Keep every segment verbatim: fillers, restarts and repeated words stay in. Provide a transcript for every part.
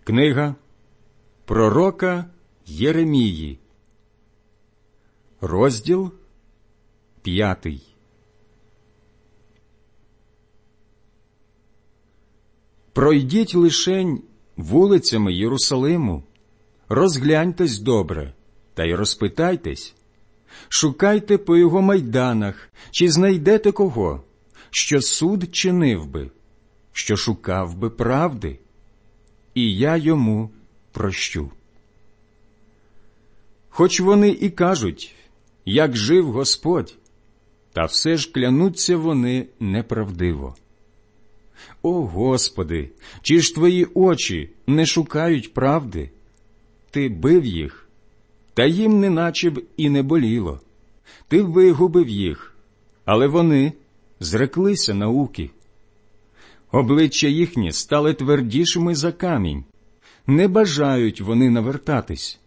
Книга пророка Єремії, розділ п'ятий. Пройдіть лишень вулицями Єрусалиму, розгляньтесь добре та й розпитайтесь. Шукайте по його майданах, чи знайдете кого, що суд чинив би, що шукав би правди, і я йому прощу. Хоч вони і кажуть, як жив Господь, та все ж клянуться вони неправдиво. О, Господи, чи ж твої очі не шукають правди? Ти бив їх, та їм неначе б і не боліло. Ти вигубив їх, але вони зреклися науки. Обличчя їхні стали твердішими за камінь, не бажають вони навертатись.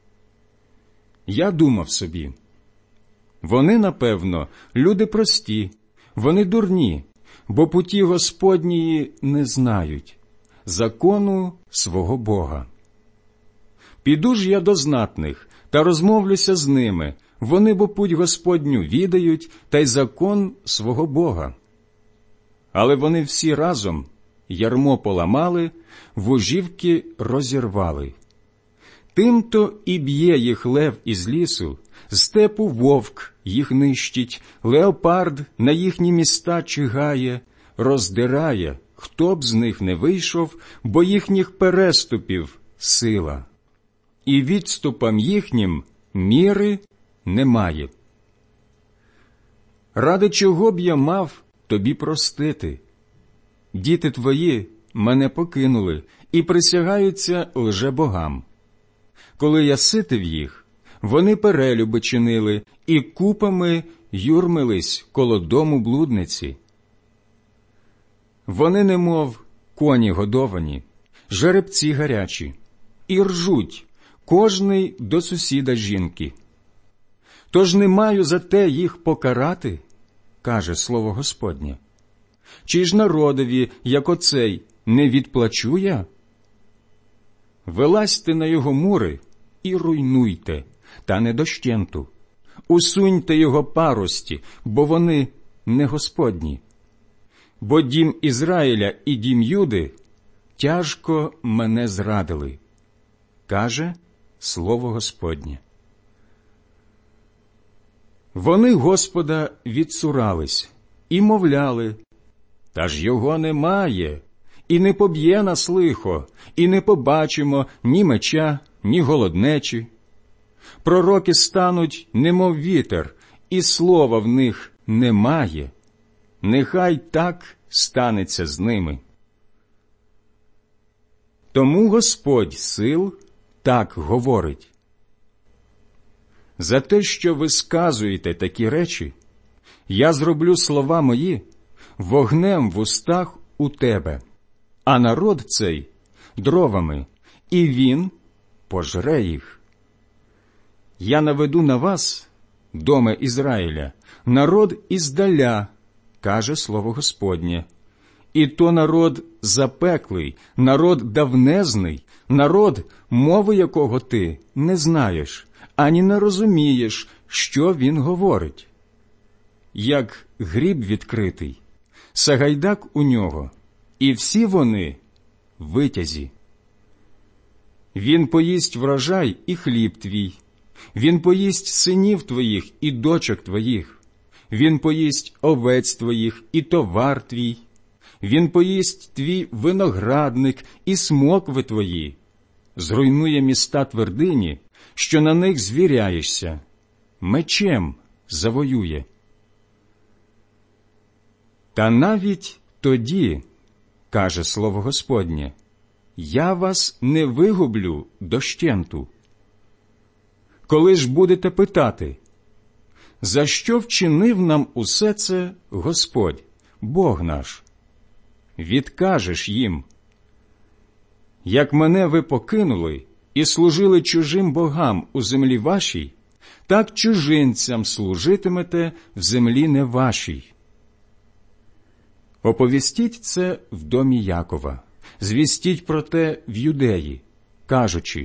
Я думав собі, вони, напевно, люди прості, вони дурні, бо путі Господнії не знають, закону свого Бога. Піду ж я до знатних та розмовлюся з ними, вони бо путь Господню відають та й закон свого Бога. Але вони всі разом ярмо поламали, вожівки розірвали. Тимто і б'є їх лев із лісу, з степу вовк їх нищить, леопард на їхні міста чигає, роздирає, хто б з них не вийшов, бо їхніх переступів сила. І відступам їхнім міри немає. Ради чого б я мав тобі простити? Діти твої мене покинули і присягаються лжебогам. Коли я ситив їх, вони перелюби чинили і купами юрмились коло дому блудниці. Вони немов коні годовані, жеребці гарячі, і ржуть, кожний до сусіда жінки. Тож не маю за те їх покарати, каже слово Господнє. Чи ж народові, як оцей, не відплачу я? Вилазьте на його мури і руйнуйте, та не дощенту. Усуньте його парості, бо вони не Господні. Бо дім Ізраїля і дім Юди тяжко мене зрадили, каже слово Господнє. Вони Господа відцурались і мовляли, та ж його немає, і не поб'є нас лихо, і не побачимо ні меча, ні голоднечі. Пророки стануть, немов вітер, і слова в них немає. Нехай так станеться з ними. Тому Господь сил так говорить. За те, що ви сказуєте такі речі, я зроблю слова мої вогнем в устах у тебе, а народ цей дровами, і він пожре їх. Я наведу на вас, доме Ізраїля, народ іздаля, каже слово Господнє. І то народ запеклий, народ давнезний, народ, мови якого ти не знаєш, ані не розумієш, що він говорить. Як гріб відкритий, сагайдак у нього, і всі вони витязі. Він поїсть врожай і хліб твій, він поїсть синів твоїх і дочок твоїх, він поїсть овець твоїх і товар твій, він поїсть твій виноградник і смокви твої, зруйнує міста твердині, що на них звіряєшся, мечем завоює. Та навіть тоді, каже слово Господнє, я вас не вигублю дощенту. Коли ж будете питати, за що вчинив нам усе це Господь, Бог наш? Відкажеш їм, як мене ви покинули і служили чужим богам у землі вашій, так чужинцям служитимете в землі не вашій. Оповістіть це в домі Якова, звістіть про те в Юдеї, кажучи: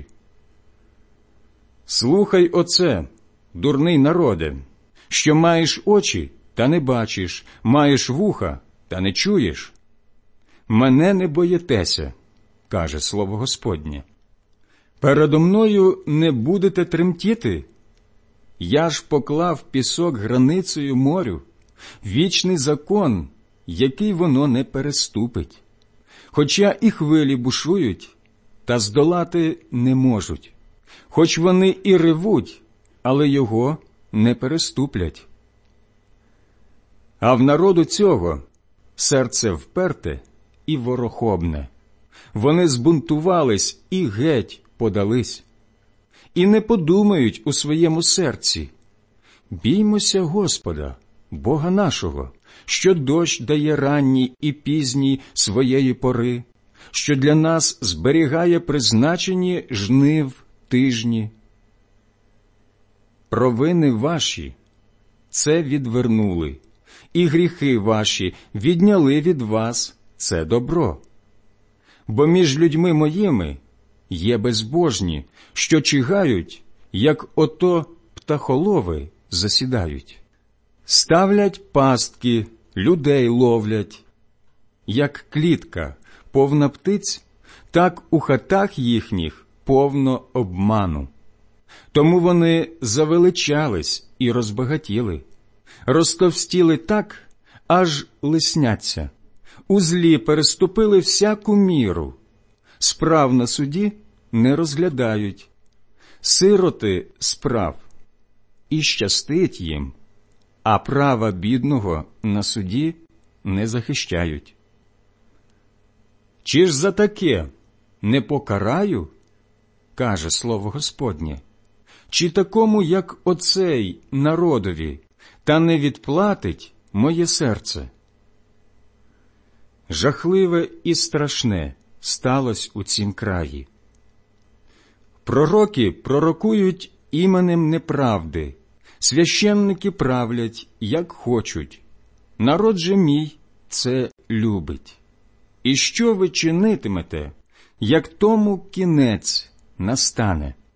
«Слухай оце, дурний народе, що маєш очі, та не бачиш, маєш вуха, та не чуєш. Мене не боїтеся, каже слово Господнє. Передо мною не будете тремтіти? Я ж поклав пісок границею морю, вічний закон, який воно не переступить. Хоча і хвилі бушують, та здолати не можуть. Хоч вони і ревуть, але його не переступлять. А в народу цього серце вперте і ворохобне. Вони збунтувались і геть подались. І не подумають у своєму серці: біймося Господа, Бога нашого, що дощ дає ранній і пізній своєї пори, що для нас зберігає призначені жнив тижні. Провини ваші це відвернули, і гріхи ваші відняли від вас це добро. Бо між людьми моїми є безбожні, що чигають, як ото птахолови засідають. Ставлять пастки, людей ловлять. Як клітка повна птиць, так у хатах їхніх повно обману. Тому вони завеличались і розбагатіли, розтовстіли так, аж лисняться, у злі переступили всяку міру, справ на суді не розглядають, сироти справ, і щастить їм, а права бідного на суді не захищають. Чи ж за таке не покараю, каже слово Господнє, чи такому, як оцей народові, та не відплатить моє серце? Жахливе і страшне сталося у цім краї. Пророки пророкують іменем неправди, священники правлять, як хочуть. Народ же мій це любить. І що ви чинитимете, як тому кінець настане?